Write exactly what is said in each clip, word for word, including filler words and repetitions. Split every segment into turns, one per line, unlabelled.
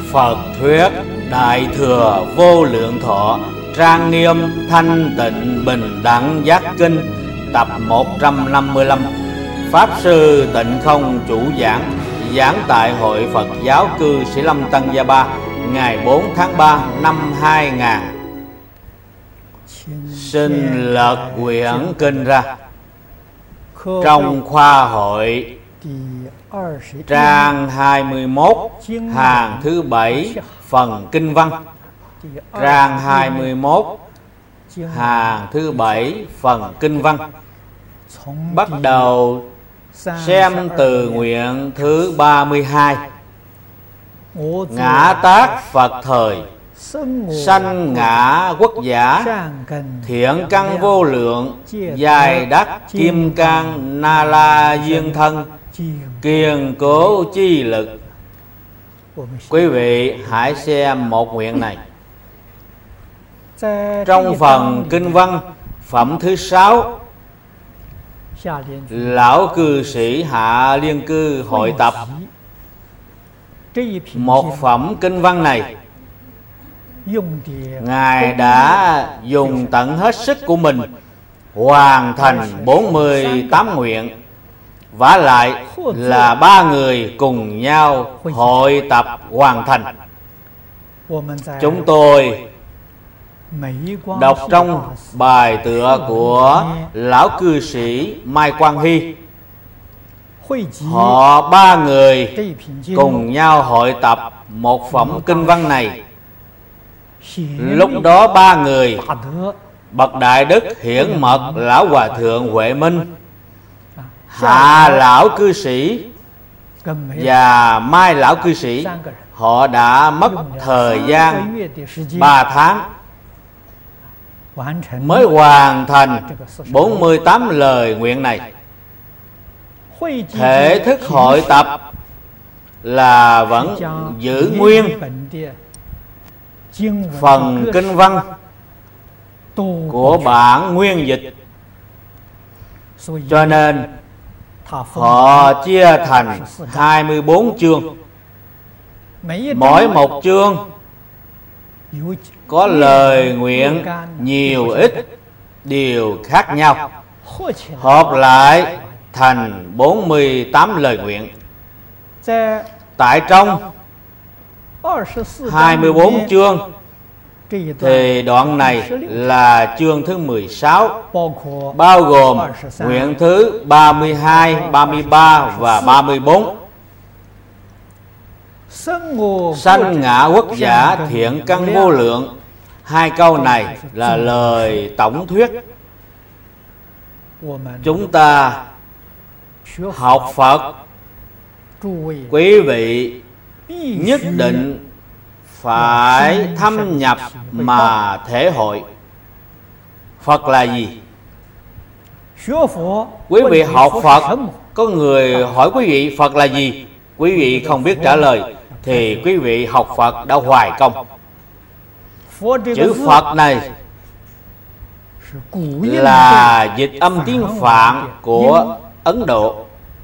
Phật thuyết Đại Thừa Vô Lượng Thọ Trang Nghiêm Thanh Tịnh Bình Đẳng Giác Kinh tập một trăm năm mươi lăm. Pháp Sư Tịnh Không chủ giảng, giảng tại Hội Phật Giáo Cư Sĩ Lâm Tăng Gia Ba ngày bốn tháng ba năm hai nghìn. Xin lật quyển kinh ra. Trong khoa hội trang hai mươi mốt, hàng thứ bảy, phần kinh văn. Trang hai mươi mốt, hàng thứ bảy, phần kinh văn. Bắt đầu xem từ nguyện thứ ba mươi hai. Ngã tác Phật thời, sanh ngã quốc giả, thiện căn vô lượng, dài đắc kim cang na la duyên thân, kiên cố chi lực. Quý vị hãy xem một nguyện này. Trong phần kinh văn phẩm thứ sáu, lão cư sĩ Hạ Liên Cư hội tập một phẩm kinh văn này. Ngài đã dùng tận hết sức của mình hoàn thành bốn mươi tám nguyện, vả lại là ba người cùng nhau hội tập hoàn thành. Chúng tôi đọc trong bài tựa của lão cư sĩ Mai Quang Hy, họ ba người cùng nhau hội tập một phẩm kinh văn này. Lúc đó ba người, bậc đại đức hiển mật lão hòa thượng Huệ Minh, Hạ lão cư sĩ và Mai lão cư sĩ, họ đã mất thời gian ba tháng mới hoàn thành bốn mươi tám lời nguyện này. Thể thức hội tập là vẫn giữ nguyên phần kinh văn của bản nguyên dịch, cho nên họ chia thành hai mươi bốn chương. Mỗi một chương có lời nguyện nhiều ít đều khác nhau, hợp lại thành bốn mươi tám lời nguyện. Tại trong hai mươi bốn chương thì đoạn này là chương thứ mười sáu, bao gồm nguyện thứ ba mươi hai, ba mươi ba và ba mươi bốn. Sanh ngã quốc giả, thiện căn vô lượng. Hai câu này là lời tổng thuyết. Chúng ta học Phật, quý vị nhất định phải thâm nhập mà thể hội. Phật là gì? Quý vị học Phật, có người hỏi quý vị Phật là gì, quý vị không biết trả lời, thì quý vị học Phật đã hoài công. Chữ Phật này là dịch âm tiếng Phạn của Ấn Độ.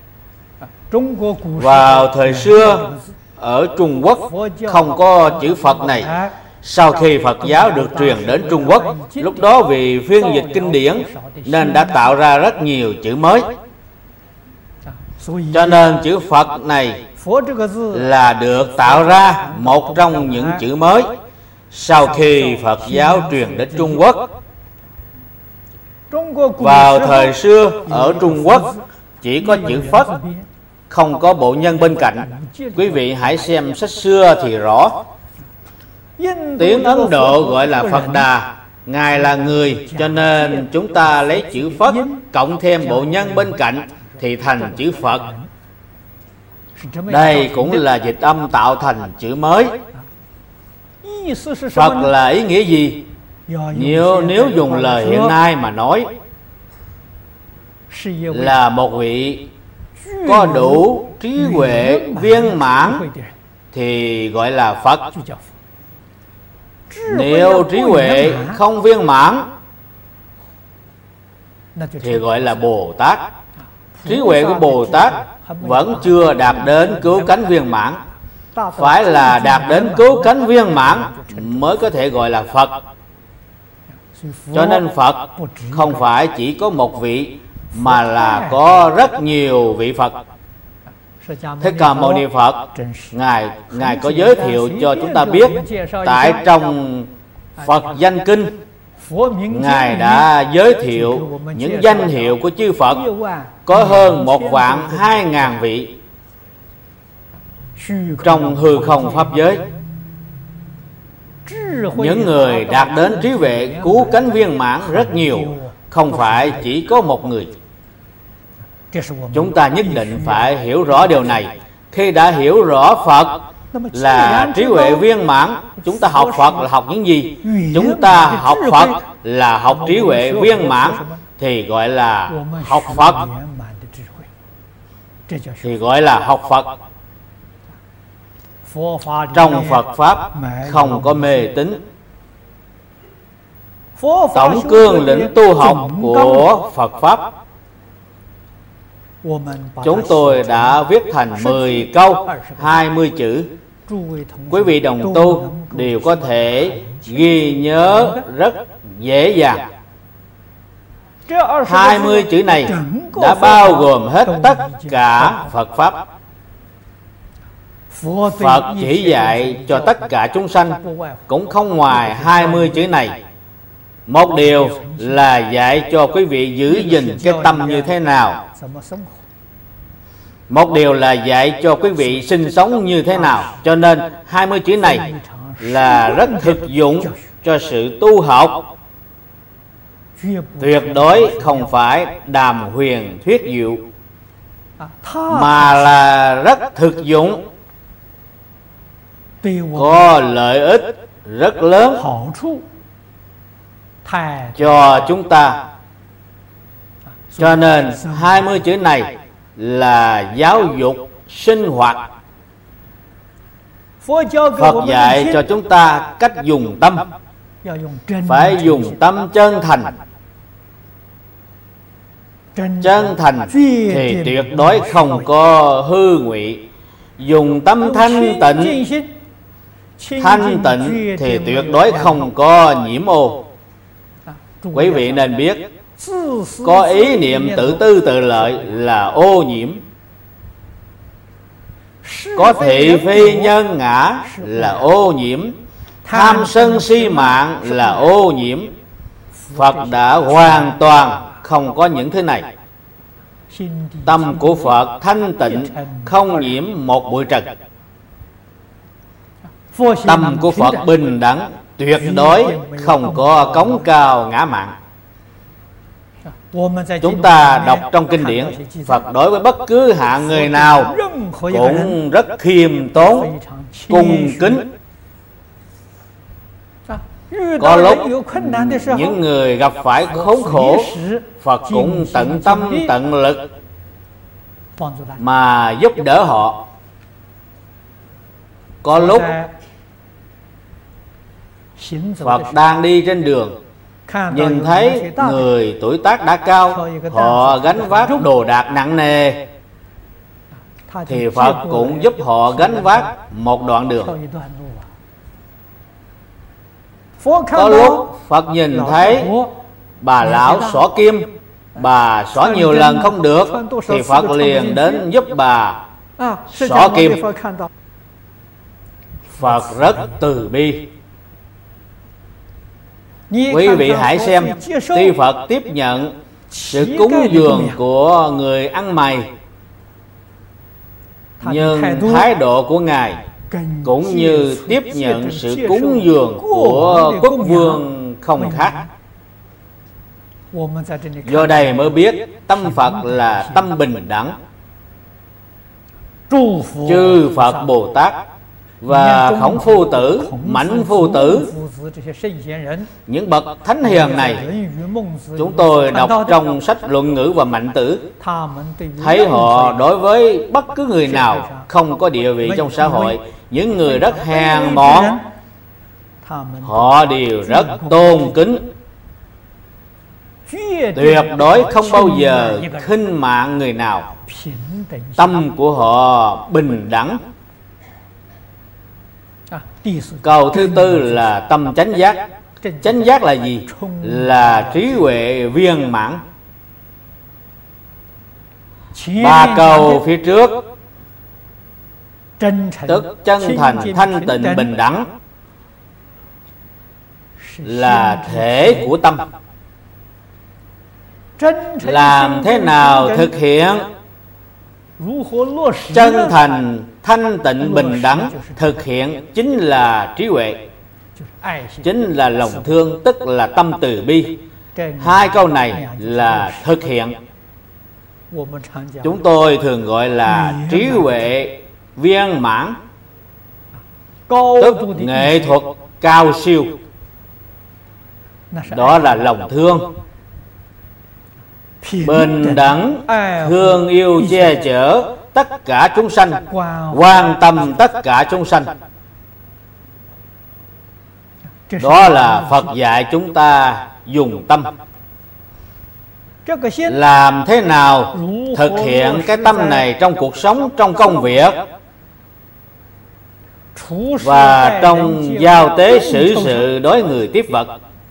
Vào thời xưa ở Trung Quốc không có chữ Phật này. Sau khi Phật giáo được truyền đến Trung Quốc, lúc đó vì phiên dịch kinh điển nên đã tạo ra rất nhiều chữ mới. Cho nên chữ Phật này là được tạo ra một trong những chữ mới sau khi Phật giáo truyền đến Trung Quốc. Vào thời xưa ở Trung Quốc chỉ có chữ Phật, không có bộ nhân bên cạnh. Quý vị hãy xem sách xưa thì rõ. Tiếng Ấn Độ gọi là Phật Đà, Ngài là người, cho nên chúng ta lấy chữ Phật cộng thêm bộ nhân bên cạnh thì thành chữ Phật. Đây cũng là dịch âm tạo thành chữ mới. Phật là ý nghĩa gì? Nếu, nếu dùng lời hiện nay mà nói, là một vị có đủ trí huệ viên mãn thì gọi là Phật. Nếu trí huệ không viên mãn thì gọi là Bồ Tát. Trí huệ của Bồ Tát vẫn chưa đạt đến cứu cánh viên mãn. phải là đạt đến cứu cánh viên mãn mới có thể gọi là Phật. Cho nên Phật không phải chỉ có một vị, mà là có rất nhiều vị Phật. Thích Ca Mâu Ni Phật, Ngài Ngài có giới thiệu cho chúng ta biết, tại trong Phật danh kinh, Ngài đã giới thiệu những danh hiệu của chư Phật có hơn một vạn hai ngàn vị trong hư không pháp giới. Những người đạt đến trí huệ cứu cánh viên mãn rất nhiều, không phải chỉ có một người. Chúng ta nhất định phải hiểu rõ điều này. Khi đã hiểu rõ Phật là trí huệ viên mãn, chúng ta học Phật là học những gì? Chúng ta học Phật là học trí huệ viên mãn, thì gọi là học Phật. Thì gọi là học Phật. Trong Phật Pháp không có mê tín. Tổng cương lĩnh tu học của Phật Pháp chúng tôi đã viết thành mười câu, hai mươi chữ. Quý vị đồng tu đều có thể ghi nhớ rất dễ dàng. Hai mươi chữ này đã bao gồm hết tất cả Phật Pháp. Phật chỉ dạy cho tất cả chúng sanh cũng không ngoài hai mươi chữ này. Một điều là dạy cho quý vị giữ gìn cái tâm như thế nào. Một điều là dạy cho quý vị sinh sống như thế nào. Cho nên hai mươi chữ này là rất thực dụng cho sự tu học. Tuyệt đối không phải đàm huyền thuyết diệu, mà là rất thực dụng, có lợi ích rất lớn cho chúng ta. Cho nên hai mươi chữ này là giáo dục sinh hoạt. Phật dạy cho chúng ta cách dùng tâm, phải dùng tâm chân thành. Chân thành thì tuyệt đối không có hư ngụy. Dùng tâm thanh tịnh, thanh tịnh thì tuyệt đối không có nhiễm ô. Quý vị nên biết, có ý niệm tự tư tự lợi là ô nhiễm, có thị phi nhân ngã là ô nhiễm, tham sân si mạng là ô nhiễm. Phật đã hoàn toàn không có những thứ này. Tâm của Phật thanh tịnh, không nhiễm một bụi trần. Tâm của Phật bình đẳng, tuyệt đối không có cống cao ngã mạn. Chúng ta đọc trong kinh điển, Phật đối với bất cứ hạng người nào cũng rất khiêm tốn, cung kính. Có lúc những người gặp phải khốn khổ, Phật cũng tận tâm tận lực mà giúp đỡ họ. Có lúc Phật đang đi trên đường, nhìn thấy người tuổi tác đã cao, họ gánh vác đồ đạc nặng nề, thì Phật cũng giúp họ gánh vác một đoạn đường. Có lúc Phật nhìn thấy bà lão xỏ kim, bà xỏ nhiều lần không được, thì Phật liền đến giúp bà xỏ kim. Phật rất từ bi. Quý vị hãy xem, tuy Phật tiếp nhận sự cúng dường của người ăn mày, nhưng thái độ của Ngài cũng như tiếp nhận sự cúng dường của quốc vương không khác. Do đây mới biết tâm Phật là tâm bình đẳng. Chư Phật Bồ Tát và Khổng Phu Tử, Mãnh Phu Tử, những bậc thánh hiền này, chúng tôi đọc trong sách Luận Ngữ và Mạnh Tử, thấy họ đối với bất cứ người nào không có địa vị trong xã hội, những người rất hèn mọn, họ đều rất tôn kính, tuyệt đối không bao giờ khinh mạn người nào. Tâm của họ bình đẳng. Câu thứ tư là tâm chánh giác. Chánh giác là gì? Là trí huệ viên mãn. Ba câu phía trước, tức chân thành, thanh tịnh, bình đẳng, là thể của tâm. Làm thế nào thực hiện chân thành, thanh tịnh, bình đẳng? Thực hiện chính là trí huệ, chính là lòng thương, tức là tâm từ bi. Hai câu này là thực hiện. Chúng tôi thường gọi là trí huệ viên mãn, tức nghệ thuật cao siêu. Đó là lòng thương, bình đẳng, thương yêu che chở tất cả chúng sanh, quan tâm tất cả chúng sanh. Đó là Phật dạy chúng ta dùng tâm. Làm thế nào thực hiện cái tâm này trong cuộc sống, trong công việc và trong giao tế xử sự đối người tiếp vật,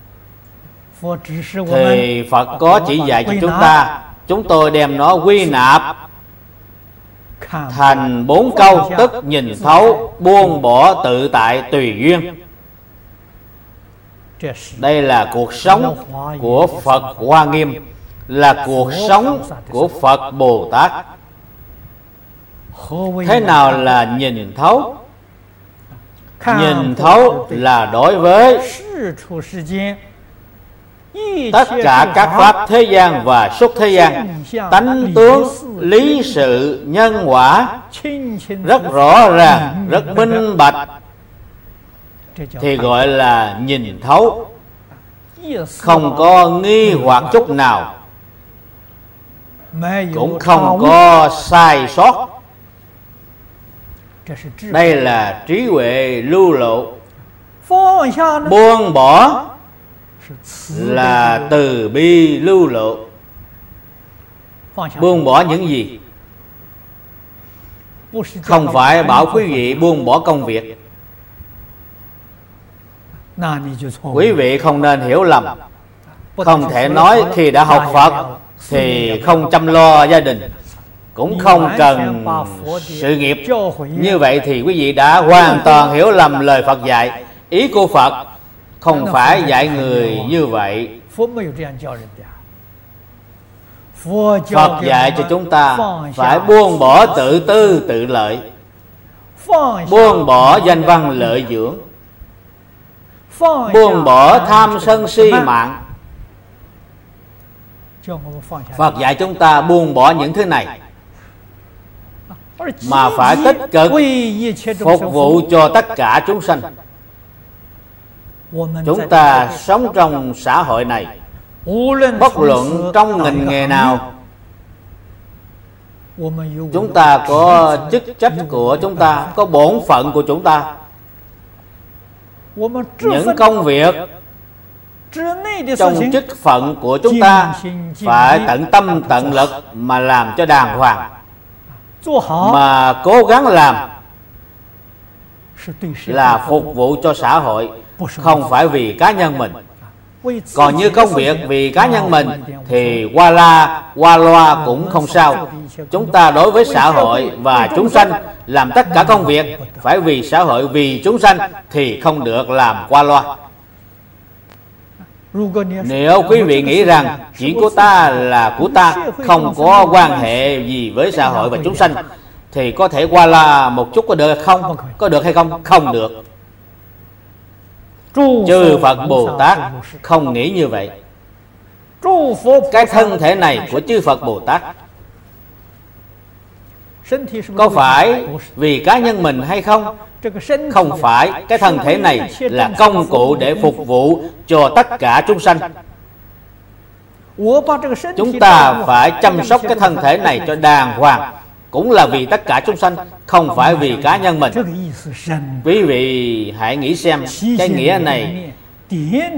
thì Phật có chỉ dạy cho chúng ta. Chúng tôi đem nó quy nạp thành bốn câu, tức nhìn thấu, buông bỏ, tự tại, tùy duyên. Đây là cuộc sống của Phật Hoa Nghiêm, là cuộc sống của Phật Bồ Tát. Thế nào là nhìn thấu? Nhìn thấu là đối với tất cả các pháp thế gian và xuất thế gian, tánh tướng, lý sự, nhân quả rất rõ ràng, rất minh bạch, thì gọi là nhìn thấu. Không có nghi hoặc chút nào, cũng không có sai sót. Đây là trí huệ lưu lộ. Buông bỏ là từ bi lưu lộ. Buông bỏ những gì? Không phải bảo quý vị buông bỏ công việc. Quý vị không nên hiểu lầm. Không thể nói khi đã học Phật thì không chăm lo gia đình, cũng không cần sự nghiệp. Như vậy thì quý vị đã hoàn toàn hiểu lầm lời Phật dạy. Ý của Phật không phải dạy người như vậy. Phật dạy cho chúng ta phải buông bỏ tự tư tự lợi, buông bỏ danh văn lợi dưỡng, buông bỏ tham sân si mạng. Phật dạy chúng ta buông bỏ những thứ này, mà phải tích cực phục vụ cho tất cả chúng sanh. Chúng ta sống trong xã hội này, bất luận trong ngành nghề nào, chúng ta có chức trách của chúng ta, có bổn phận của chúng ta. Những công việc trong chức phận của chúng ta phải tận tâm tận lực mà làm cho đàng hoàng, mà cố gắng làm là phục vụ cho xã hội, không phải vì cá nhân mình. Còn như công việc vì cá nhân mình thì qua la qua loa cũng không sao. Chúng ta đối với xã hội và chúng sanh làm tất cả công việc phải vì xã hội, vì chúng sanh thì không được làm qua loa. Nếu quý vị nghĩ rằng chuyện của ta là của ta, không có quan hệ gì với xã hội và chúng sanh, thì có thể qua la một chút có được không? Có được hay không? Không được. Chư Phật Bồ Tát không nghĩ như vậy. Cái thân thể này của chư Phật Bồ Tát có phải vì cá nhân mình hay không? Không phải. Cái thân thể này là công cụ để phục vụ cho tất cả chúng sanh. Chúng ta phải chăm sóc cái thân thể này cho đàng hoàng, cũng là vì tất cả chúng sanh, không phải vì cá nhân mình. Quý vị hãy nghĩ xem, cái nghĩa này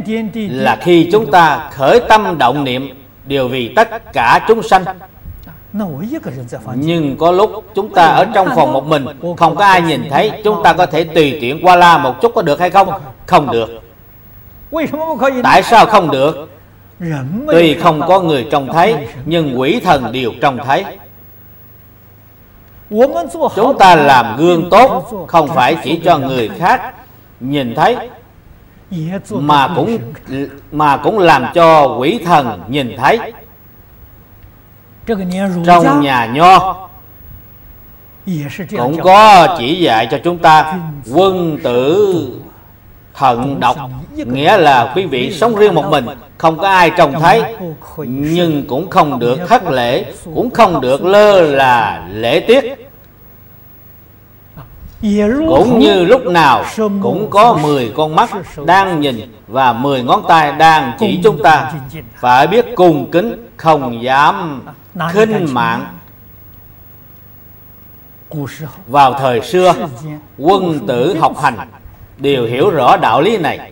là khi chúng ta khởi tâm động niệm đều vì tất cả chúng sanh, Nhưng có lúc chúng ta ở trong phòng một mình, không có ai nhìn thấy, chúng ta có thể tùy tiện qua la một chút có được hay không? Không được. Tại sao không được? Tuy không có người trông thấy, nhưng quỷ thần đều trông thấy. Chúng ta làm gương tốt, không phải chỉ cho người khác nhìn thấy, mà cũng mà cũng làm cho quỷ thần nhìn thấy. Trong nhà Nho cũng có chỉ dạy cho chúng ta quân tử thận độc, nghĩa là quý vị sống riêng một mình, không có ai trông thấy, nhưng cũng không được thất lễ, cũng không được lơ là lễ tiết. Cũng như lúc nào cũng có mười con mắt đang nhìn và mười ngón tay đang chỉ chúng ta, phải biết cung kính, không dám khinh mạng. Vào thời xưa, quân tử học hành đều hiểu rõ đạo lý này.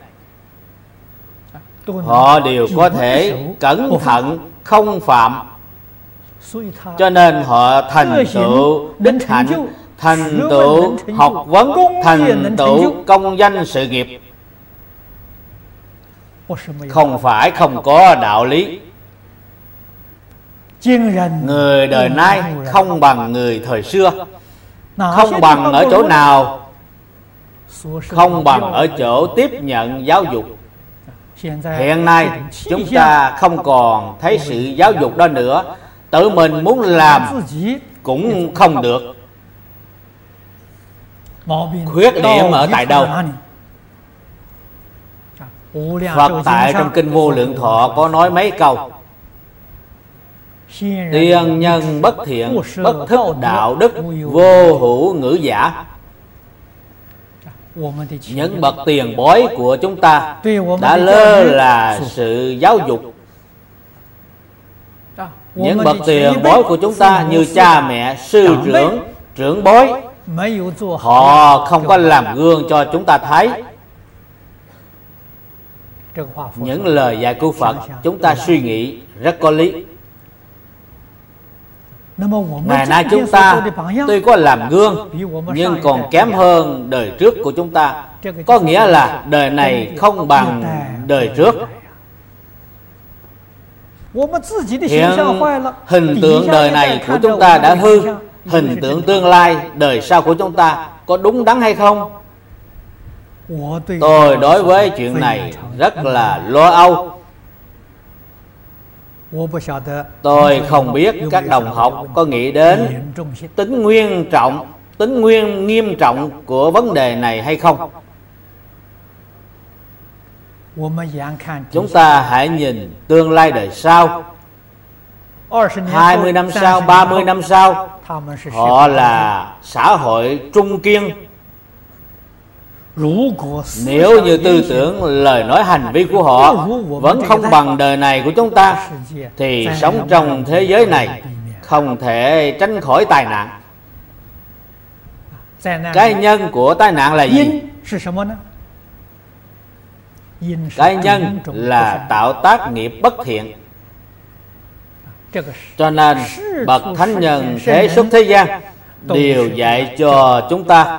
Họ đều có thể cẩn thận không phạm, cho nên họ thành tựu đích hạnh, thành tựu học vấn, thành tựu công danh sự nghiệp. Không phải không có đạo lý. Người đời nay không bằng người thời xưa. Không bằng ở chỗ nào? Không bằng ở chỗ tiếp nhận giáo dục. Hiện nay chúng ta không còn thấy sự giáo dục đó nữa. Tự mình muốn làm cũng không được. Khuyết điểm ở tại đâu? Phật tại trong Kinh Vô Lượng Thọ có nói mấy câu: tiên nhân bất thiện, bất thức đạo đức, vô hữu ngữ giả. Những bậc tiền bối của chúng ta đã lơ là sự giáo dục. Những bậc tiền bối của chúng ta như cha mẹ, sư trưởng, trưởng bối, họ không có làm gương cho chúng ta thấy. Những lời dạy của Phật chúng ta suy nghĩ rất có lý. Ngày nay chúng ta tuy có làm gương, nhưng còn kém hơn đời trước của chúng ta. Có nghĩa là đời này không bằng đời trước. Hiện hình tượng đời này của chúng ta đã hư, hình tượng tương lai đời sau của chúng ta có đúng đắn hay không? Tôi đối với chuyện này rất là lo âu. Tôi không biết các đồng học có nghĩ đến tính nguyên trọng, tính nguyên nghiêm trọng của vấn đề này hay không? Chúng ta hãy nhìn tương lai đời sau, hai mươi năm sau, ba mươi năm sau, họ là xã hội trung kiên. Nếu như tư tưởng, lời nói, hành vi của họ vẫn không bằng đời này của chúng ta, thì sống trong thế giới này không thể tránh khỏi tai nạn. Cái nhân của tai nạn là gì? Cái nhân là tạo tác nghiệp bất thiện. Cho nên bậc thánh nhân thế xuất thế gian đều dạy cho chúng ta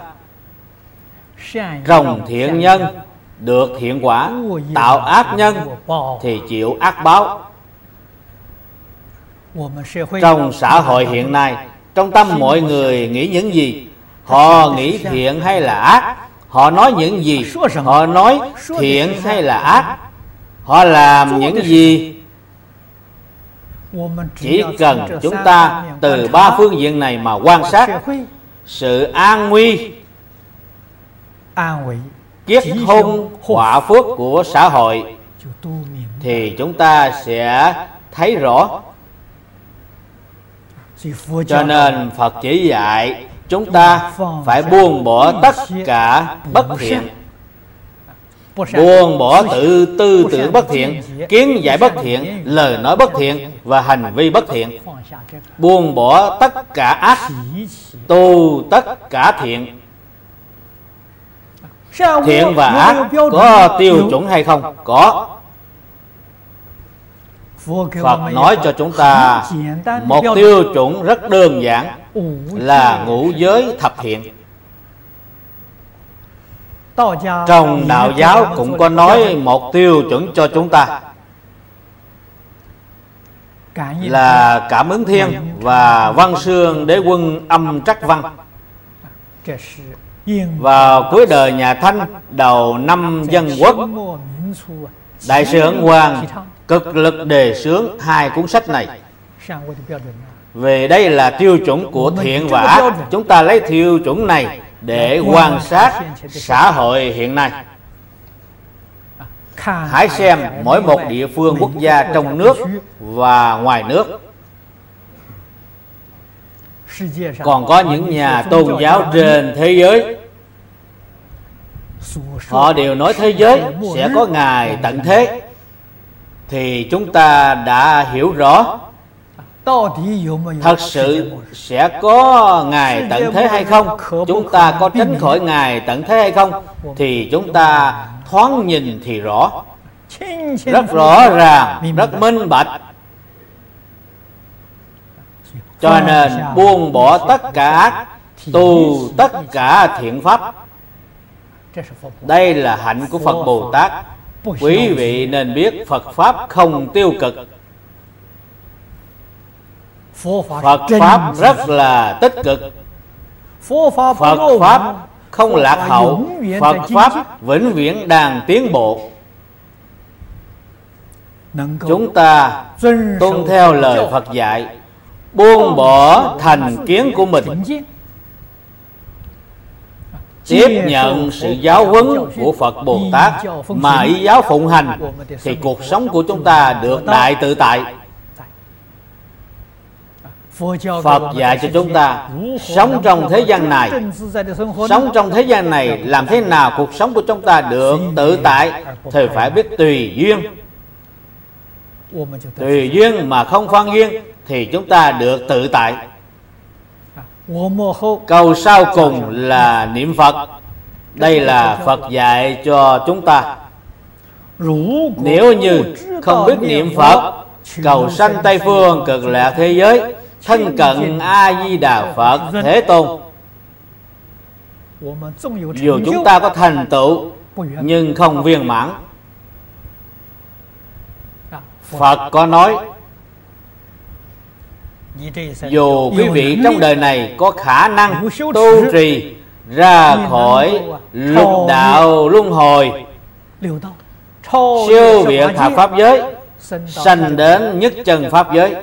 trồng thiện nhân được thiện quả, tạo ác nhân thì chịu ác báo. Trong xã hội hiện nay, trong tâm mọi người nghĩ những gì? Họ nghĩ thiện hay là ác? Họ nói những gì? Họ nói thiện hay là ác? Họ làm những gì? Chỉ cần chúng ta từ ba phương diện này mà quan sát sự an nguy, kiết hung, họa phước của xã hội, thì chúng ta sẽ thấy rõ. Cho nên Phật chỉ dạy chúng ta phải buông bỏ tất cả bất thiện, buông bỏ tự tư tưởng bất thiện, kiến giải bất thiện, lời nói bất thiện và hành vi bất thiện. Buông bỏ tất cả ác, tu tất cả thiện. Thiện và ác có tiêu chuẩn hay không? Có. Phật nói cho chúng ta một tiêu chuẩn rất đơn giản là ngũ giới thập thiện. Trong đạo giáo cũng có nói một tiêu chuẩn cho chúng ta là Cảm Ứng Thiên và Văn Xương Đế Quân Âm Trắc Văn. Vào cuối đời nhà Thanh, đầu năm Dân Quốc, Đại sư Ấn Quang cực lực đề xướng hai cuốn sách này. Về đây là tiêu chuẩn của thiện và ác. Chúng ta lấy tiêu chuẩn này để quan sát xã hội hiện nay. Hãy xem mỗi một địa phương quốc gia trong nước và ngoài nước. Còn có những nhà tôn giáo trên thế giới, họ đều nói thế giới sẽ có ngày tận thế. Thì chúng ta đã hiểu rõ thật sự sẽ có ngày tận thế hay không, chúng ta có tránh khỏi ngày tận thế hay không, thì chúng ta thoáng nhìn thì rõ, rất rõ ràng, rất minh bạch. Cho nên buông bỏ tất cả ác, tu tất cả thiện pháp. Đây là hạnh của Phật Bồ Tát. Quý vị nên biết Phật Pháp không tiêu cực. Phật Pháp rất là tích cực. Phật Pháp không lạc hậu. Phật Pháp vĩnh viễn đang tiến bộ. Chúng ta tuân theo lời Phật dạy, buông bỏ thành kiến của mình, tiếp nhận sự giáo huấn của Phật Bồ Tát mà ý giáo phụng hành, thì cuộc sống của chúng ta được đại tự tại. Phật dạy cho chúng ta sống trong thế gian này, sống trong thế gian này làm thế nào cuộc sống của chúng ta được tự tại, thì phải biết tùy duyên. Tùy duyên mà không phan duyên thì chúng ta được tự tại. Câu sau cùng là niệm Phật. Đây là Phật dạy cho chúng ta. Nếu như không biết niệm Phật, cầu sanh Tây Phương Cực Lạc thế giới, thân cận A Di Đà Phật Thế Tôn, dù chúng ta có thành tựu nhưng không viên mãn. Phật có nói, dù quý vị trong đời này có khả năng tu trì ra khỏi lục đạo luân hồi, siêu việt thập pháp giới, sanh đến nhất chân pháp giới.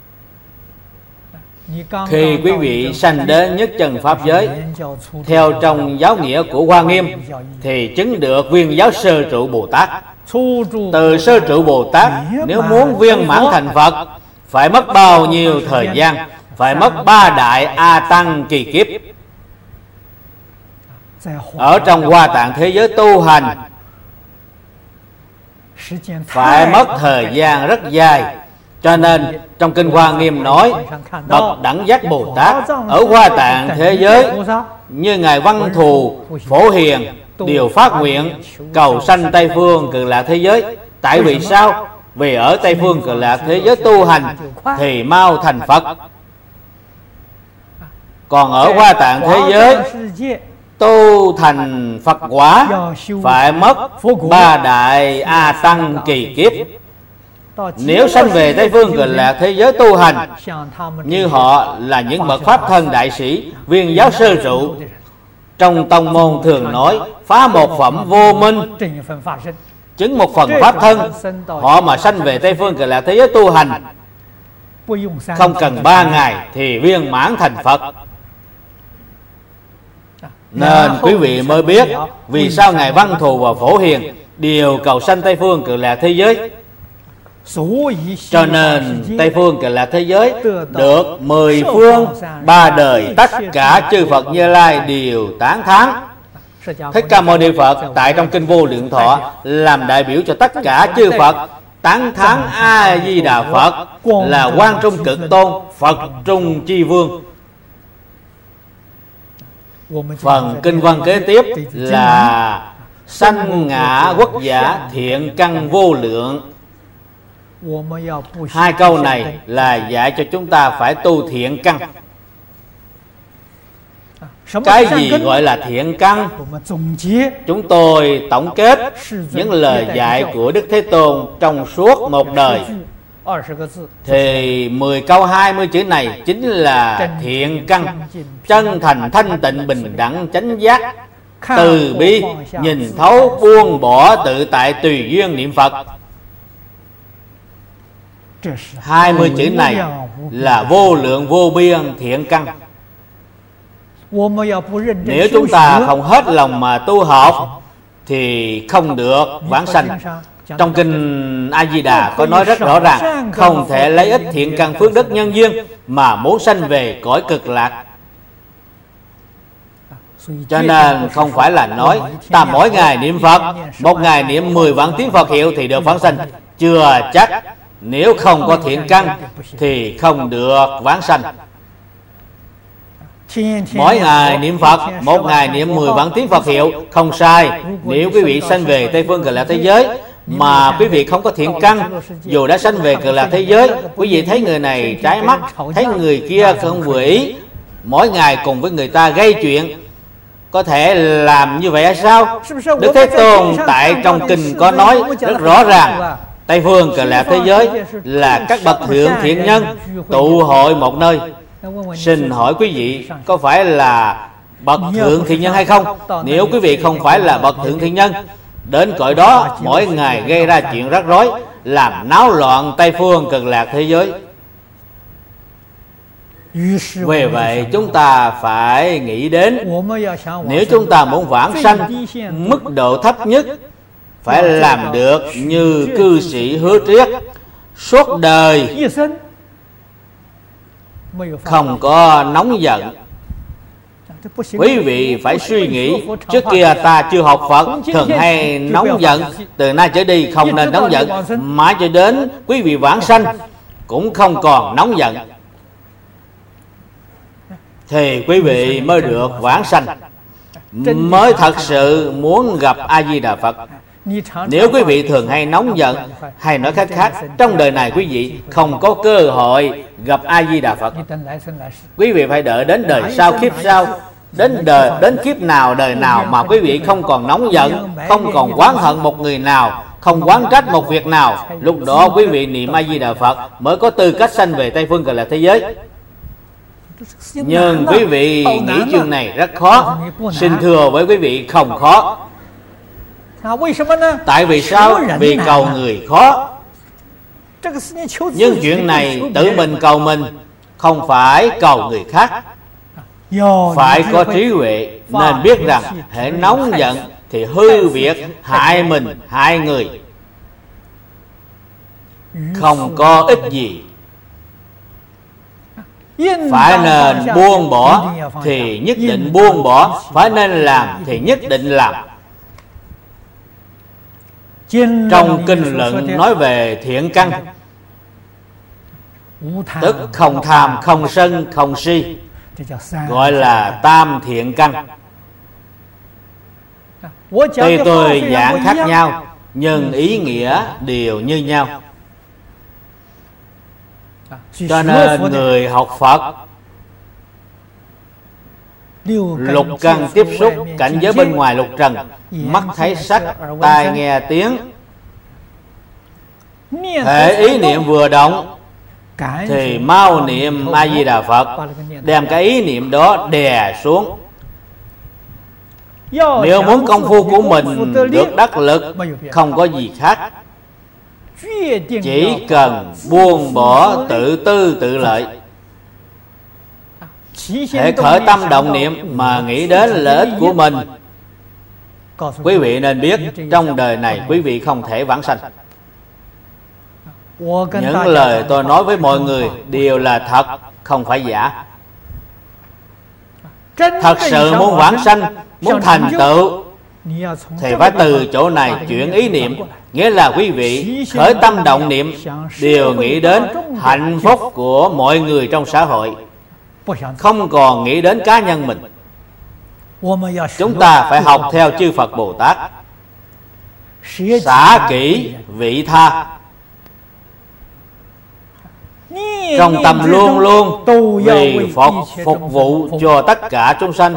Khi quý vị sanh đến nhất chân pháp giới, theo trong giáo nghĩa của Hoa Nghiêm, thì chứng được viên giáo sơ trụ Bồ Tát. Từ sơ trụ Bồ Tát, nếu muốn viên mãn thành Phật, phải mất bao nhiêu thời gian? Phải mất ba đại A Tăng kỳ kiếp. Ở trong Hoa Tạng thế giới tu hành phải mất thời gian rất dài. Cho nên trong Kinh Hoa Nghiêm nói, bậc đẳng giác Bồ Tát ở Hoa Tạng thế giới như Ngài Văn Thù, Phổ Hiền đều phát nguyện cầu sanh Tây Phương Cực Lạc thế giới. Tại vì sao? Vì ở Tây Phương Cực Lạc thế giới tu hành thì mau thành Phật. Còn ở Hoa Tạng thế giới tu thành Phật quả phải mất ba đại A Tăng kỳ kiếp. Nếu sanh về Tây Phương Cực Lạc thế giới tu hành như họ là những bậc pháp thân đại sĩ, viên giáo sơ trụ, trong tông môn thường nói phá một phẩm vô minh, chứng một phần pháp thân, họ mà sanh về Tây Phương Cực Lạc thế giới tu hành không cần ba ngày thì viên mãn thành Phật. Nên quý vị mới biết vì sao Ngài Văn Thù và Phổ Hiền đều cầu sanh Tây Phương Cực Lạc thế giới. Cho nên Tây Phương Cực Lạc thế giới được mười phương ba đời tất cả chư Phật Như Lai đều tán thán. Thích Ca Mâu Ni Phật tại trong Kinh Vô Lượng Thọ làm đại biểu cho tất cả chư Phật tán thán A Di Đà Phật là Quang Trung Cực Tôn, Phật Trung Chi Vương. Phần kinh văn kế tiếp là sanh ngã quốc giả thiện căn vô lượng. Hai câu này là dạy cho chúng ta phải tu thiện căn. Cái gì gọi là thiện căn? Chúng tôi tổng kết những lời dạy của Đức Thế Tôn trong suốt một đời, thì mười câu hai mươi chữ này chính là thiện căn. Chân thành, thanh tịnh, bình đẳng, chánh giác, từ bi, nhìn thấu, buông bỏ, tự tại, tùy duyên niệm Phật. Hai mươi chữ này là vô lượng vô biên thiện căn. Nếu chúng ta không hết lòng mà tu học thì không được vãng sanh. Trong kinh A Di Đà có nói rất rõ ràng, không thể lấy ít thiện căn phước đức nhân duyên mà muốn sanh về cõi cực lạc. Cho nên không phải là nói ta mỗi ngày niệm Phật, một ngày niệm mười vạn tiếng Phật hiệu thì được vãng sanh. Chưa chắc. Nếu không có thiện căn thì không được vãng sanh. Mỗi ngày niệm Phật, một ngày niệm mười vạn tiếng Phật hiệu không sai. Nếu quý vị sanh về Tây Phương Cực Lạc thế giới mà quý vị không có thiện căn, dù đã sanh về Cực Lạc thế giới, quý vị thấy người này trái mắt, thấy người kia không vừa ý, mỗi ngày cùng với người ta gây chuyện, có thể làm như vậy hay sao? Đức Thế Tôn tại trong kinh có nói rất rõ ràng, Tây Phương Cực Lạc thế giới là các bậc thượng thiện nhân tụ hội một nơi. Xin hỏi quý vị có phải là bậc thượng thiện nhân hay không? Nếu quý vị không phải là bậc thượng thiện nhân, đến cõi đó mỗi ngày gây ra chuyện rắc rối, làm náo loạn Tây Phương Cực Lạc thế giới. Vì vậy chúng ta phải nghĩ đến, nếu chúng ta muốn vãng sanh, mức độ thấp nhất phải làm được như cư sĩ Hứa Triết, suốt đời không có nóng giận. Quý vị phải suy nghĩ, trước kia ta chưa học Phật thường hay nóng giận, từ nay trở đi không nên nóng giận. Mãi cho đến quý vị vãng sanh cũng không còn nóng giận, thì quý vị mới được vãng sanh, mới thật sự muốn gặp A Di Đà Phật. Nếu quý vị thường hay nóng giận, hay nói cách khác, trong đời này quý vị không có cơ hội gặp A Di Đà Phật. Quý vị phải đợi đến đời sau, kiếp sau, đến đời đến kiếp nào đời nào mà quý vị không còn nóng giận, không còn oán hận một người nào, không oán trách một việc nào, lúc đó quý vị niệm A Di Đà Phật mới có tư cách sanh về Tây Phương Cực Lạc thế giới. Nhưng quý vị nghĩ chương này rất khó. Xin thưa với quý vị, không khó. Tại vì sao? Vì cầu người khó. Nhưng chuyện này tự mình cầu mình, không phải cầu người khác. Phải có trí huệ, nên biết rằng hễ nóng giận thì hư việc, hại mình, hại người, không có ích gì. Phải nên buông bỏ thì nhất định buông bỏ, phải nên làm thì nhất định làm. Trong kinh luận nói về thiện căn, tức không tham, không sân, không si, gọi là tam thiện căn. Tuy tôi giảng khác nhau, nhưng ý nghĩa đều như nhau. Cho nên người học Phật, lục căn tiếp xúc cảnh giới bên ngoài lục trần, mắt thấy sắc, tai nghe tiếng, hễ ý niệm vừa động thì mau niệm A Di Đà Phật, đem cái ý niệm đó đè xuống. Nếu muốn công phu của mình được đắc lực, không có gì khác, chỉ cần buông bỏ tự tư tự lợi. Hễ khởi tâm động niệm mà nghĩ đến lợi ích của mình, quý vị nên biết trong đời này quý vị không thể vãng sanh. Những lời tôi nói với mọi người đều là thật, không phải giả. Thật sự muốn vãng sanh, muốn thành tựu, thì phải từ chỗ này chuyển ý niệm. Nghĩa là quý vị khởi tâm động niệm đều nghĩ đến hạnh phúc của mọi người trong xã hội, không còn nghĩ đến cá nhân mình. Chúng ta phải học theo chư Phật Bồ Tát, xả kỹ vị tha. trong tâm luôn luôn vì Phật phục vụ cho tất cả chúng sanh.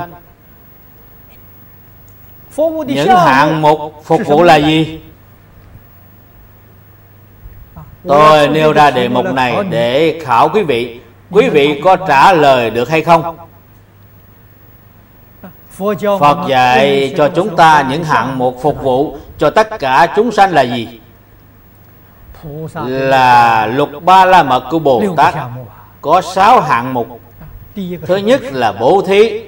Những hạng mục phục vụ là gì? Tôi nêu ra đề mục này để khảo quý vị. Quý vị có trả lời được hay không? Phật dạy cho chúng ta những hạng mục phục vụ cho tất cả chúng sanh là gì? Là lục ba la mật của Bồ Tát có sáu hạng mục. Thứ nhất là bố thí.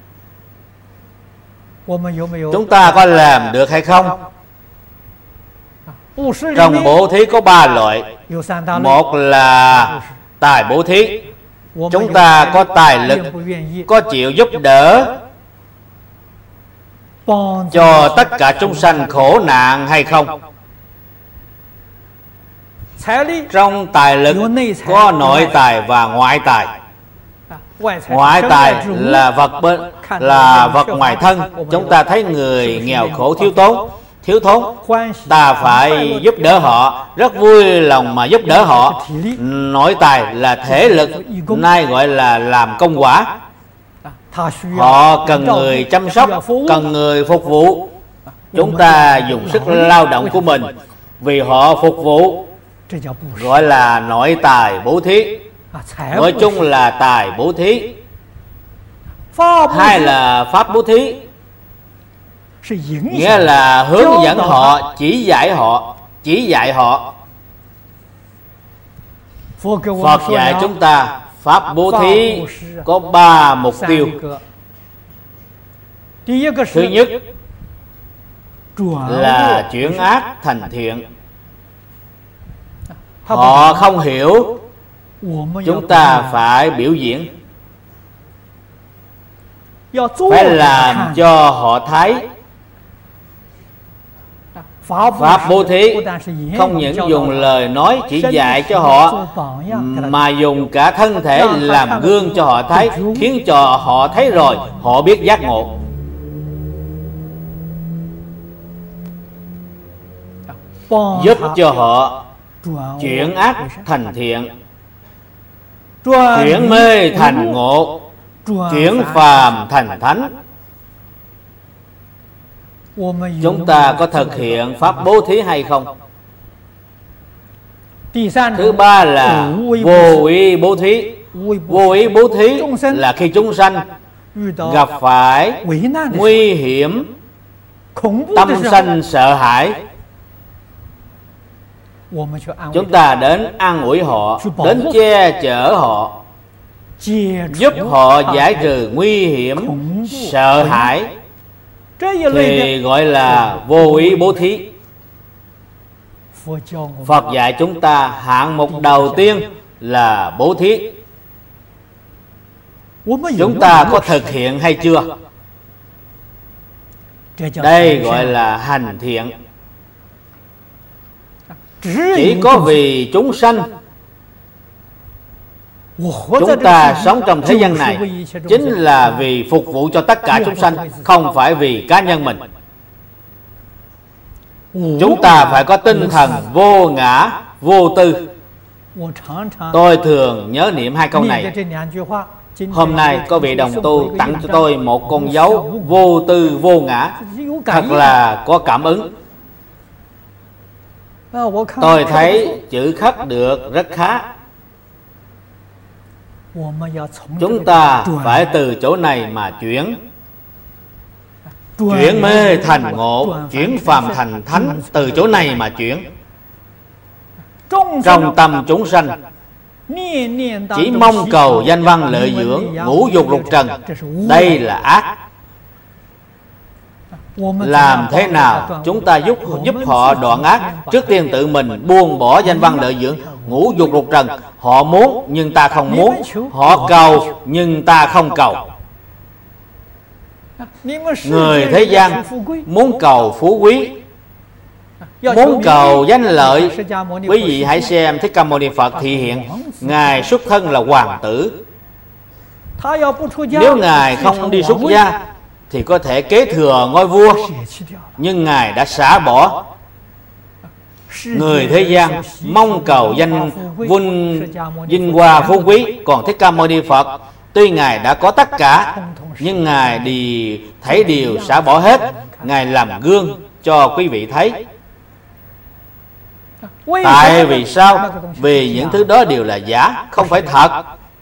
Chúng ta có làm được hay không? Trong bố thí có ba loại. Một là tài bố thí. Chúng ta có tài lực, có chịu giúp đỡ cho tất cả chúng sanh khổ nạn hay không? Trong tài lực có nội tài và ngoại tài. Ngoại tài là vật bên, là vật ngoài thân. Chúng ta thấy người nghèo khổ thiếu tốn, thiếu thốn, ta phải giúp đỡ họ, rất vui lòng mà giúp đỡ họ. Nội tài là thể lực, nay gọi là làm công quả. Họ cần người chăm sóc, cần người phục vụ. Chúng ta dùng sức lao động của mình vì họ phục vụ, gọi là nội tài bố thí. Nói chung là tài bố thí. Hai là pháp bố thí, nghĩa là hướng dẫn họ, chỉ dạy họ, chỉ dạy họ. Phật dạy chúng ta pháp bố thí có ba mục tiêu. Thứ nhất là chuyển ác thành thiện. Họ không hiểu, chúng ta phải biểu diễn, phải làm cho họ thấy. Pháp bố thí không những dùng lời nói chỉ dạy cho họ, mà dùng cả thân thể làm gương cho họ thấy, khiến cho họ thấy rồi họ biết giác ngộ. Giúp cho họ chuyển ác thành thiện, chuyển mê thành ngộ, chuyển phàm thành thánh. Chúng ta có thực hiện pháp bố thí hay không? Thứ ba là vô ý bố thí. Vô ý bố thí là khi chúng sanh gặp phải nguy hiểm, tâm sanh sợ hãi, chúng ta đến an ủi họ, đến che chở họ, giúp họ giải trừ nguy hiểm, sợ hãi, thì gọi là vô ý bố thí. Phật dạy chúng ta hạng mục đầu tiên là bố thí. Chúng ta có thực hiện hay chưa? Đây gọi là hành thiện. Chỉ có vì chúng sanh, chúng ta sống trong thế gian này chính là vì phục vụ cho tất cả chúng sanh, không phải vì cá nhân mình. Chúng ta phải có tinh thần vô ngã, vô tư. Tôi thường nhớ niệm hai câu này. Hôm nay có vị đồng tu tặng cho tôi một con dấu vô tư vô ngã, thật là có cảm ứng. Tôi thấy chữ khắc được rất khá. Chúng ta phải từ chỗ này mà chuyển, chuyển mê thành ngộ, chuyển phàm thành thánh, từ chỗ này mà chuyển. Trong tâm chúng sanh chỉ mong cầu danh văn lợi dưỡng, ngũ dục lục trần, đây là ác. Làm thế nào chúng ta giúp giúp họ đoạn ác? Trước tiên tự mình buông bỏ danh văn lợi dưỡng, ngũ dục lục trần. Họ muốn nhưng ta không muốn, họ cầu nhưng ta không cầu. Người thế gian muốn cầu phú quý, muốn cầu danh lợi. Quý vị hãy xem Thích Ca Mâu Ni Phật thị hiện, Ngài xuất thân là hoàng tử. Nếu Ngài không đi xuất gia thì có thể kế thừa ngôi vua, nhưng Ngài đã xả bỏ. Người thế gian mong cầu danh vinh vinh hoa phú quý, còn Thích Ca Mâu Ni Phật tuy Ngài đã có tất cả, nhưng Ngài đi thấy điều xả bỏ hết. Ngài làm gương cho quý vị thấy. Tại vì sao? Vì những thứ đó đều là giả, không phải thật.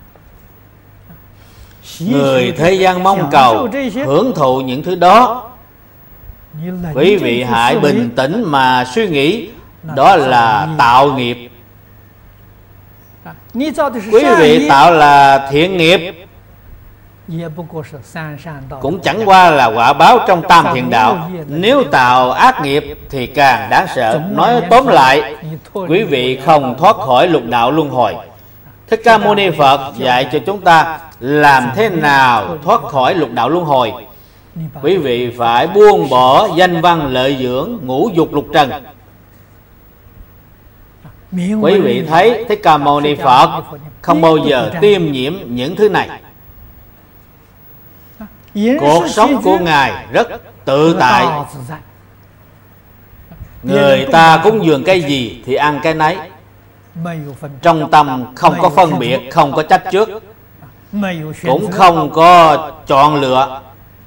Người thế gian mong cầu hưởng thụ những thứ đó. Quý vị hãy bình tĩnh mà suy nghĩ, đó là tạo nghiệp. Quý vị tạo là thiện nghiệp, cũng chẳng qua là quả báo trong tam thiện đạo. Nếu tạo ác nghiệp thì càng đáng sợ. Nói tóm lại, quý vị không thoát khỏi lục đạo luân hồi. Thích Ca Mâu Ni Phật dạy cho chúng ta làm thế nào thoát khỏi lục đạo luân hồi. Quý vị phải buông bỏ danh văn lợi dưỡng, ngũ dục lục trần. Quý vị thấy Thích Ca Mâu Ni Phật không bao giờ tiêm nhiễm những thứ này. Cuộc sống của Ngài rất tự tại. Người ta cúng dường cái gì thì ăn cái nấy. Trong tâm không có phân biệt, không có chấp trước, cũng không có chọn lựa,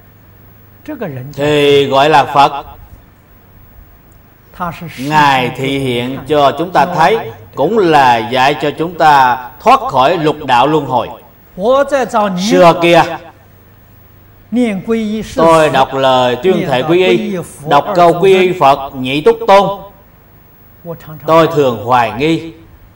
thì gọi là Phật. Ngài thị hiện cho chúng ta thấy, cũng là dạy cho chúng ta thoát khỏi lục đạo luân hồi. Xưa kia tôi đọc lời tuyên thệ quy y, đọc câu quy y Phật Nhị Túc Tôn, tôi thường hoài nghi,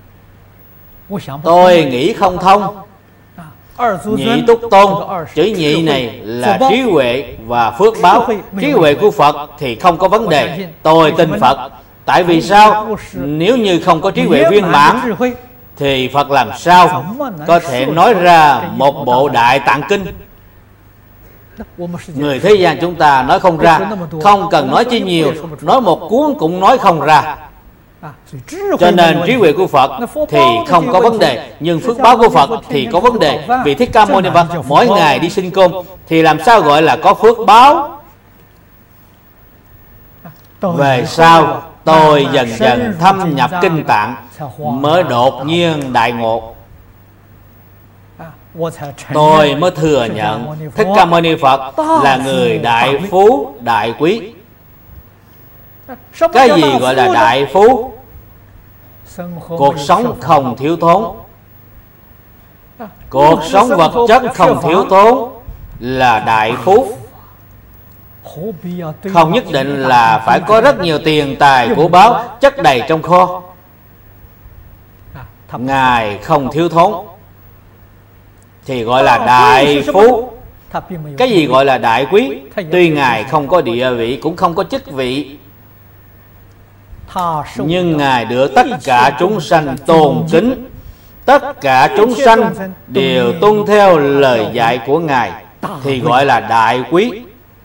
tôi nghĩ không thông. Nhị Túc Tôn, chữ nhị này là trí huệ và phước báo. Trí huệ của Phật thì không có vấn đề, tôi tin Phật. Tại vì sao? Nếu như không có trí huệ viên mãn thì Phật làm sao có thể nói ra một bộ Đại Tạng Kinh? Người thế gian chúng ta nói không ra, không cần nói chi nhiều, nói một cuốn cũng nói không ra. Cho nên trí huệ của Phật thì không có vấn đề, nhưng phước báo của Phật thì có vấn đề. Vì Thích Ca Mâu Ni Phật mỗi ngày đi sinh cơm thì làm sao gọi là có phước báo? Về sau tôi dần dần thâm nhập kinh tạng mới đột nhiên đại ngộ. Tôi mới thừa nhận Thích Ca Mâu Ni Phật là người đại phú đại quý. Cái gì gọi là đại phú? Cuộc sống không thiếu thốn, cuộc sống vật chất không thiếu thốn là đại phú. Không nhất định là phải có rất nhiều tiền tài của báo chất đầy trong kho. Ngài không thiếu thốn thì gọi là đại phú. Cái gì gọi là đại quý? Tuy Ngài không có địa vị, cũng không có chức vị, nhưng Ngài được tất cả chúng sanh tôn kính. Tất cả chúng sanh đều tuân theo lời dạy của Ngài thì gọi là đại quý.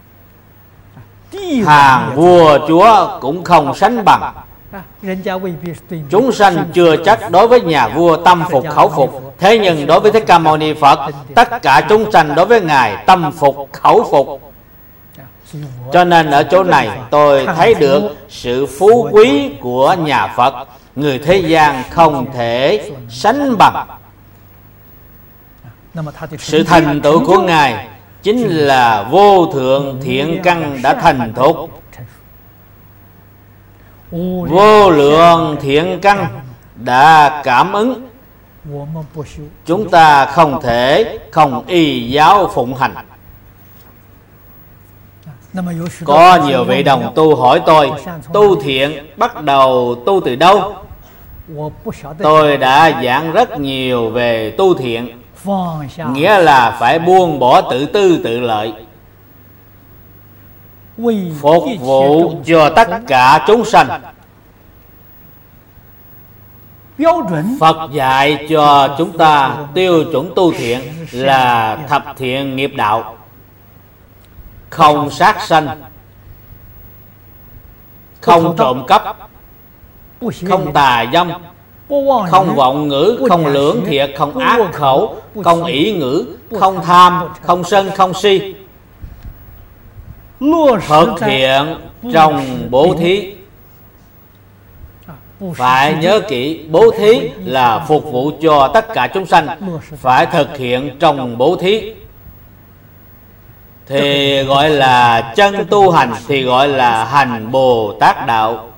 Hàng vua chúa cũng không sánh bằng. Chúng sanh chưa chắc đối với nhà vua tâm phục khẩu phục, thế nhưng đối với Thích Ca Mâu Ni Phật, tất cả chúng sanh đối với Ngài tâm phục khẩu phục. Cho nên ở chỗ này tôi thấy được sự phú quý của nhà Phật, người thế gian không thể sánh bằng. Sự thành tựu của Ngài chính là vô thượng thiện căn đã thành thục. Vô lượng thiện căn đã cảm ứng. Chúng ta không thể không y giáo phụng hành. Có nhiều vị đồng tu hỏi tôi, tu thiện bắt đầu tu từ đâu? Tôi đã giảng rất nhiều về tu thiện, nghĩa là phải buông bỏ tự tư tự lợi, phục vụ cho tất cả chúng sanh. Phật dạy cho chúng ta tiêu chuẩn tu thiện là thập thiện nghiệp đạo: không sát sanh, không trộm cắp, không tà dâm, không vọng ngữ, không lưỡng thiệt, không ác khẩu, không ỷ ngữ, không tham, không sân, không si. Thực hiện trong bố thí. Phải nhớ kỹ, bố thí là phục vụ cho tất cả chúng sanh, phải thực hiện trong bố thí thì gọi là chân tu hành, thì gọi là hành Bồ Tát đạo.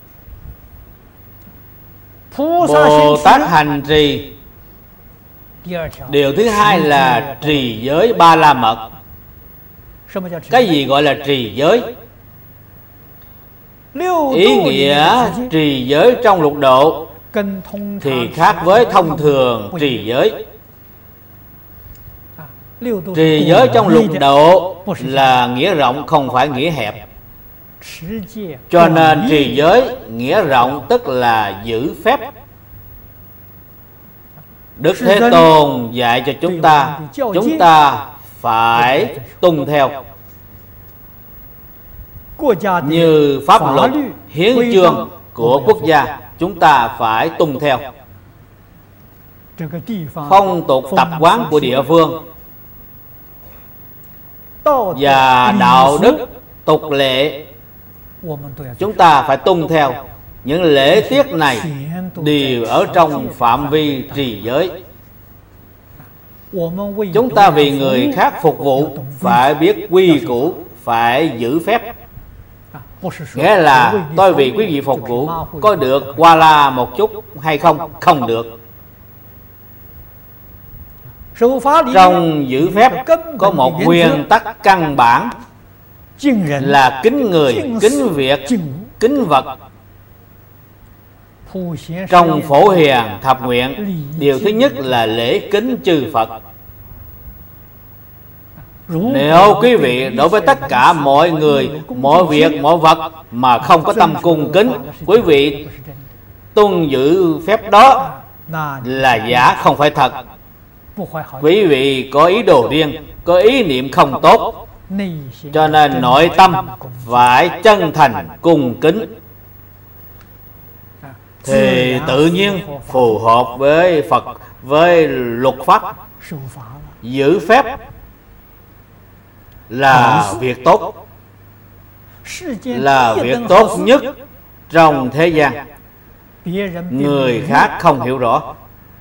Bồ Tát hành trì. Điều thứ hai là trì giới ba la mật. Cái gì gọi là trì giới? Ý nghĩa trì giới trong lục độ thì khác với thông thường trì giới. Trì giới trong lục độ là nghĩa rộng, không phải nghĩa hẹp. Cho nên trì giới nghĩa rộng tức là giữ phép. Đức Thế Tôn dạy cho chúng ta, chúng ta phải tuân theo. Như pháp luật, hiến chương của quốc gia, chúng ta phải tuân theo. Phong tục tập quán của địa phương và đạo đức tục lệ, chúng ta phải tuân theo. Những lễ tiết này đều ở trong phạm vi trì giới. Chúng ta vì người khác phục vụ, phải biết quy củ, phải giữ phép. Nghĩa là tôi vì quý vị phục vụ, có được qua la một chút hay không? Không được. Trong giữ phép có một nguyên tắc căn bản là kính người, kính việc, kính vật. Trong Phổ Hiền Thập Nguyện, điều thứ nhất là lễ kính chư Phật. Nếu quý vị đối với tất cả mọi người, mọi việc, mọi vật mà không có tâm cung kính, quý vị tuân giữ phép đó là giả, không phải thật. Quý vị có ý đồ riêng, có ý niệm không tốt. Cho nên nội tâm phải chân thành cung kính thì tự nhiên phù hợp với Phật, với luật pháp. Giữ phép là việc tốt, là việc tốt nhất trong thế gian. Người khác không hiểu rõ,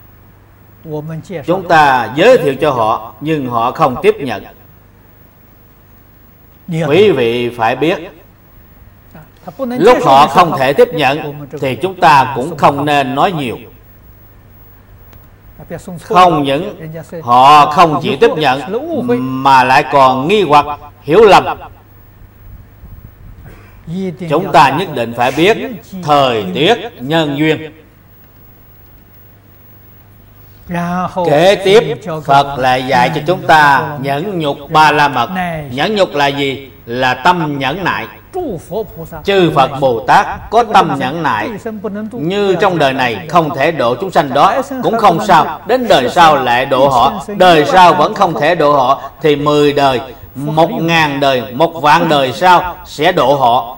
chúng ta giới thiệu cho họ nhưng họ không tiếp nhận. Quý vị phải biết, lúc họ không thể tiếp nhận thì chúng ta cũng không nên nói nhiều. Không những họ không chịu tiếp nhận mà lại còn nghi hoặc, hiểu lầm. Chúng ta nhất định phải biết thời tiết, nhân duyên. Kế tiếp, Phật lại dạy cho chúng ta nhẫn nhục ba la mật. Nhẫn nhục là gì? Là tâm nhẫn nại. Chư Phật Bồ Tát có tâm nhẫn nại. Như trong đời này không thể độ chúng sanh đó cũng không sao, đến đời sau lại độ họ. Đời sau vẫn không thể độ họ thì mười đời, một ngàn đời, một vạn đời sau sẽ độ họ.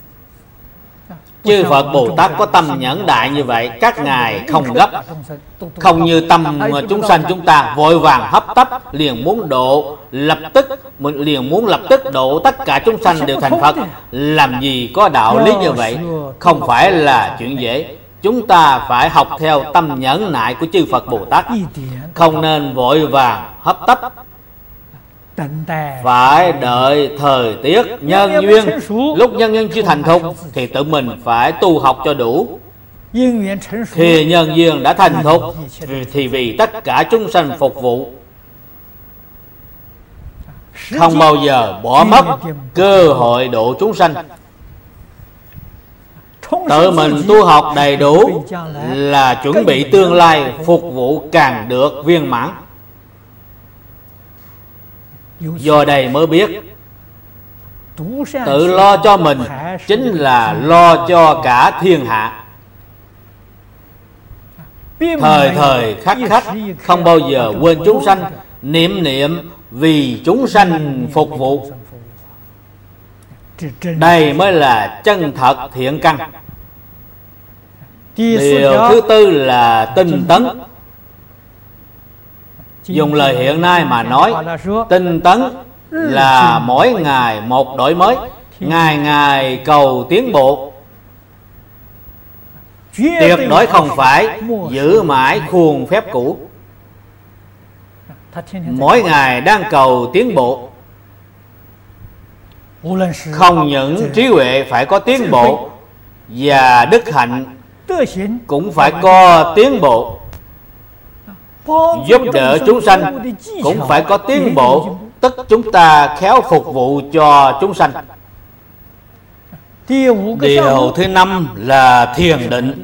Chư Phật Bồ Tát có tâm nhẫn đại như vậy, các ngài không gấp, không như tâm chúng sanh chúng ta vội vàng hấp tấp, liền muốn độ lập tức, liền muốn lập tức độ tất cả chúng sanh đều thành Phật. Làm gì có đạo lý như vậy, không phải là chuyện dễ. Chúng ta phải học theo tâm nhẫn nại của chư Phật Bồ Tát, không nên vội vàng hấp tấp. Phải đợi thời tiết, nhân duyên. Lúc nhân duyên chưa thành thục thì tự mình phải tu học cho đủ. Khi nhân duyên đã thành thục thì vì tất cả chúng sanh phục vụ, không bao giờ bỏ mất cơ hội độ chúng sanh. Tự mình tu học đầy đủ là chuẩn bị tương lai phục vụ càng được viên mãn. Do đây mới biết, tự lo cho mình chính là lo cho cả thiên hạ. Thời thời khắc khắc không bao giờ quên chúng sanh, niệm niệm vì chúng sanh phục vụ. Đây mới là chân thật thiện căn. Điều thứ tư là tinh tấn. Dùng lời hiện nay mà nói, tinh tấn là mỗi ngày một đổi mới, ngày ngày cầu tiến bộ. tuyệt đối không phải giữ mãi khuôn phép cũ. Mỗi ngày đang cầu tiến bộ. Không những trí huệ phải có tiến bộ, và đức hạnh cũng phải có tiến bộ. Giúp đỡ chúng sanh cũng phải có tiến bộ, tức chúng ta khéo phục vụ cho chúng sanh. Điều thứ năm là thiền định.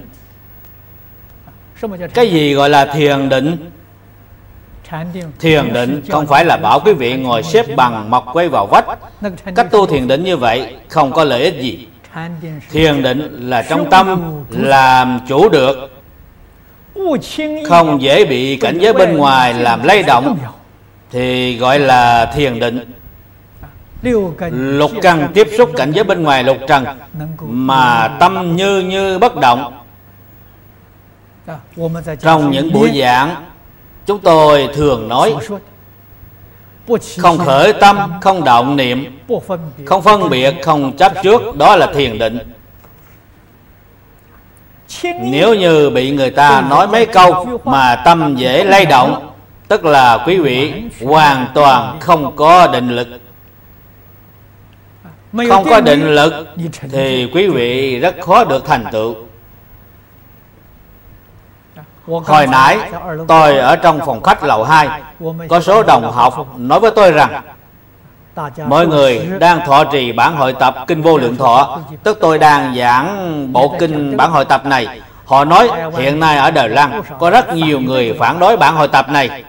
Cái gì gọi là thiền định? Thiền định không phải là bảo quý vị ngồi xếp bằng mọc quay vào vách. Cách tu thiền định như vậy không có lợi ích gì. Thiền định là trong tâm làm chủ được, không dễ bị cảnh giới bên ngoài làm lay động, thì gọi là thiền định. Lục căn tiếp xúc cảnh giới bên ngoài lục trần mà tâm như như bất động. Trong những buổi giảng, chúng tôi thường nói không khởi tâm, không động niệm, không phân biệt, không chấp trước, đó là thiền định. Nếu như bị người ta nói mấy câu mà tâm dễ lay động, tức là quý vị hoàn toàn không có định lực. Không có định lực thì quý vị rất khó được thành tựu. Hồi nãy tôi ở trong phòng khách lầu hai, có số đồng học nói với tôi rằng mọi người đang thọ trì bản hội tập Kinh Vô Lượng Thọ, tức tôi đang giảng bộ kinh bản hội tập này. Họ nói hiện nay ở Đài Loan có rất nhiều người phản đối bản hội tập này.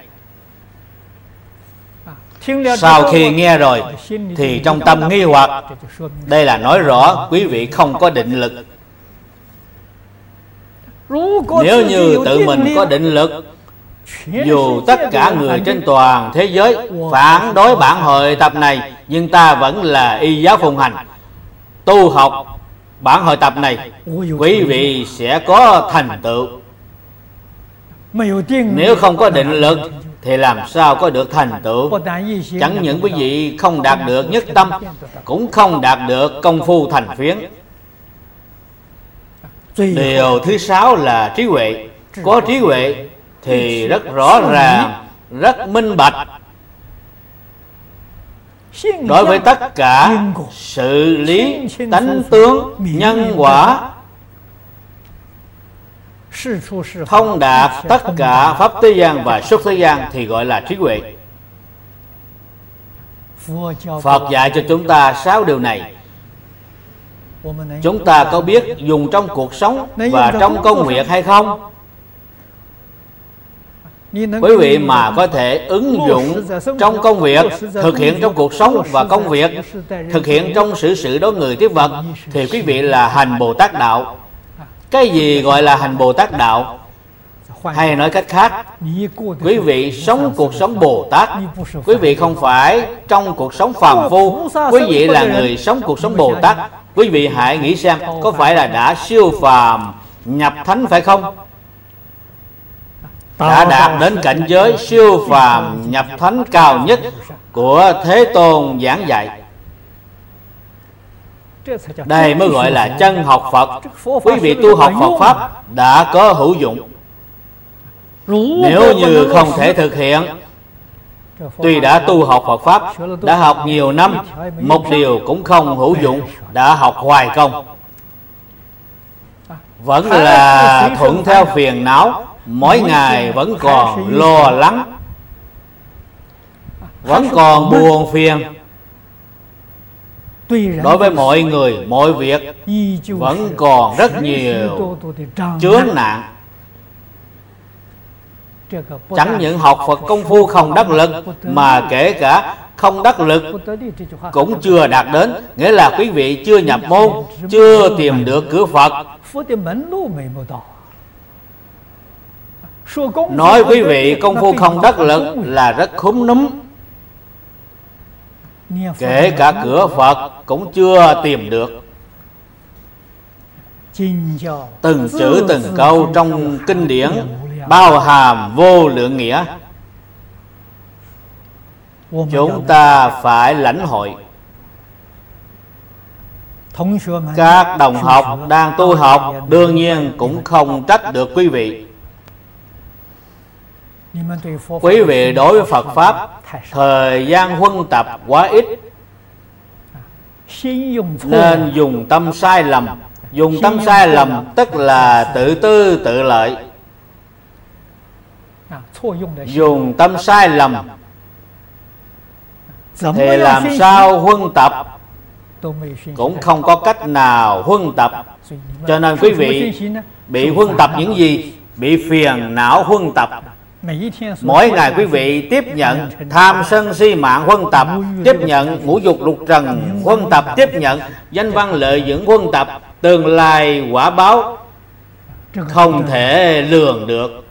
Sau khi nghe rồi thì trong tâm nghi hoặc, đây là nói rõ quý vị không có định lực. Nếu như tự mình có định lực, dù tất cả người trên toàn thế giới phản đối bản hội tập này, nhưng ta vẫn là y giáo phụng hành, tu học bản hội tập này, quý vị sẽ có thành tựu. Nếu không có định lực thì làm sao có được thành tựu? Chẳng những quý vị không đạt được nhất tâm, cũng không đạt được công phu thành phiến. Điều thứ sáu là trí huệ. Có trí huệ thì rất rõ ràng, rất minh bạch đối với tất cả sự lý, tánh tướng, nhân quả, thông đạt tất cả pháp thế gian và xuất thế gian, thì gọi là trí huệ. Phật dạy cho chúng ta sáu điều này. Chúng ta có biết dùng trong cuộc sống và trong công việc hay không? Quý vị mà có thể ứng dụng trong công việc, thực hiện trong cuộc sống và công việc, thực hiện trong xử sự đối người tiếp vật, thì quý vị là hành Bồ Tát đạo. Cái gì gọi là hành Bồ Tát đạo? Hay nói cách khác, quý vị sống cuộc sống Bồ Tát. Quý vị không phải trong cuộc sống phàm phu, quý vị là người sống cuộc sống Bồ Tát. Quý vị hãy nghĩ xem, có phải là đã siêu phàm nhập thánh phải không? Đã đạt đến cảnh giới siêu phàm nhập thánh cao nhất của Thế Tôn giảng dạy. Đây mới gọi là chân học Phật. Quý vị tu học Phật Pháp đã có hữu dụng. Nếu như không thể thực hiện, tuy đã tu học Phật Pháp, đã học nhiều năm, một điều cũng không hữu dụng, đã học hoài công, vẫn là thuận theo phiền não, mỗi ngày vẫn còn lo lắng, vẫn còn buồn phiền. Đối với mọi người, mọi việc vẫn còn rất nhiều chướng nạn. Chẳng những học Phật công phu không đắc lực, mà kể cả không đắc lực cũng chưa đạt đến, nghĩa là quý vị chưa nhập môn, chưa tìm được cửa Phật. Nói quý vị công phu không đắc lực là rất khúm núm. Kể cả cửa Phật cũng chưa tìm được. Từng chữ từng câu trong kinh điển bao hàm vô lượng nghĩa. Chúng ta phải lãnh hội. Các đồng học đang tu học đương nhiên cũng không trách được quý vị. Quý vị đối với Phật Pháp thời gian huân tập quá ít, nên dùng tâm sai lầm. Dùng tâm sai lầm tức là tự tư tự lợi. Dùng tâm sai lầm thì làm sao huân tập cũng không có cách nào huân tập. Cho nên quý vị bị huân tập những gì? Bị phiền não huân tập. Mỗi ngày quý vị tiếp nhận tham sân si mạng huân tập, tiếp nhận ngũ dục lục trần huân tập, tiếp nhận danh văn lợi dưỡng huân tập. Tương lai quả báo không thể lường được.